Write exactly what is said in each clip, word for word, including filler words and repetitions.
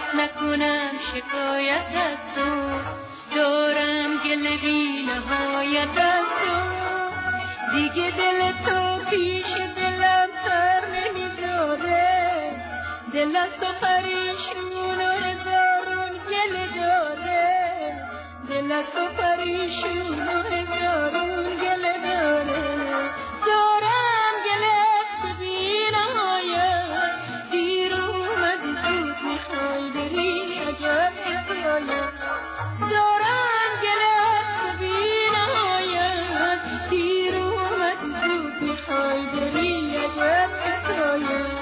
نکنم شکایت از تو، دارم گله بی نهایت از تو. دیگه دل تو پیش دلم سر نمیذاره، دل از تو پریشون و هزارون گله داره، دل از تو پریشون و هزارون گله داره. دارم گله از تو بی نهایت، دیر اومدی زود میخوای بری عجب حکایت. دارم گله از تو بی نهایت، دیر اومدی زود میخوای بری عجب حکایت.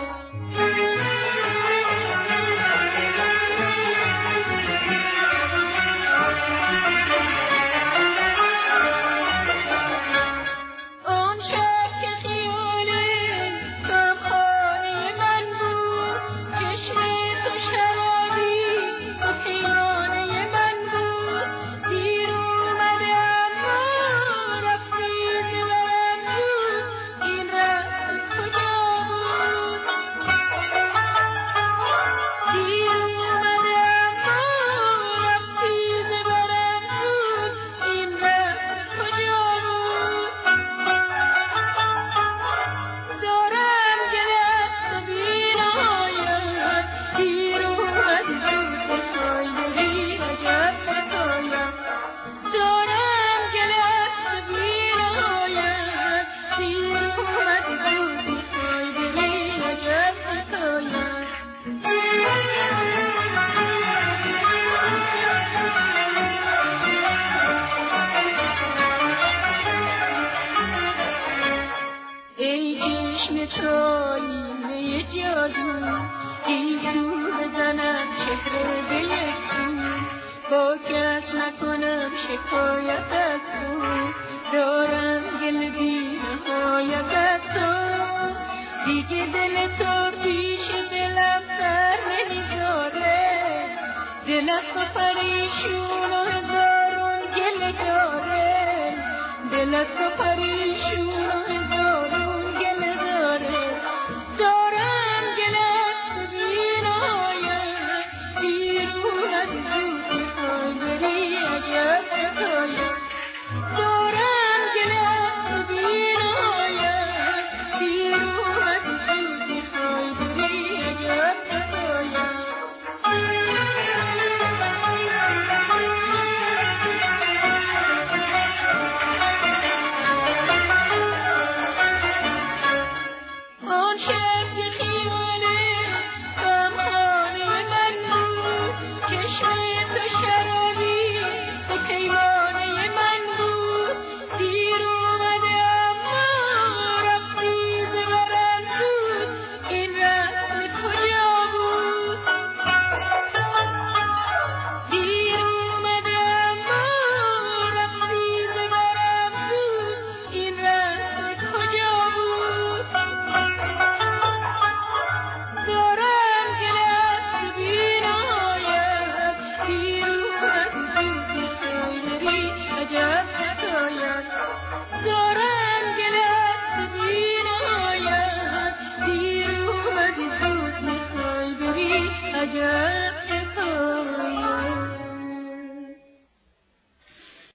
شکایت از تو، دارم گله بی نهایت از تو. دیگه دل تو پیش دلم سر نمیذاره، دل از تو پریشون و هزارون گله داره، دل از تو پریشون و هزارون گله داره. دارم گله از تو بی نهایت، بیرون از زود میخوای بری عجب حکایت. دارم گله از تو بی نهایت، بیرون از زود میخوای بری عجب حکایت. آن شب که خیاله غمخانه من بود، چشم تو شرابی به پیمانه من بود. دیر اومده اما رفتی ز برم زود، این رسم کجا بود؟ دیر اومده اما رفتی ز برم زود، این رسم کجا بود؟ دارم گله از تو بی نهایت، بیرون از زود میخوای بری عجب حکایت. دارم گله از تو بی نهایت، بیرون از زود میخوای بری عجب حکایت.